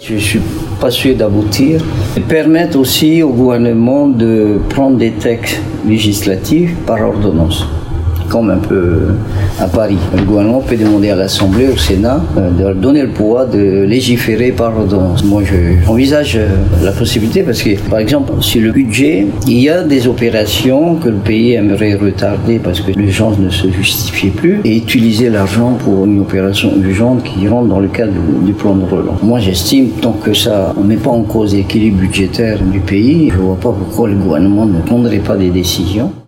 Je suis pas sûr d'aboutir. Permettre aussi au gouvernement de prendre des textes législatifs par ordonnance, comme un peu à Paris. Le gouvernement peut demander à l'Assemblée, au Sénat, de leur donner le pouvoir de légiférer par ordonnance. Moi, j'envisage la possibilité parce que, par exemple, sur le budget, il y a des opérations que le pays aimerait retarder parce que l'urgence ne se justifiait plus et utiliser l'argent pour une opération urgente qui rentre dans le cadre du plan de relance. Moi, j'estime, tant que ça, on ne met pas en cause l'équilibre budgétaire du pays, je ne vois pas pourquoi le gouvernement ne prendrait pas des décisions.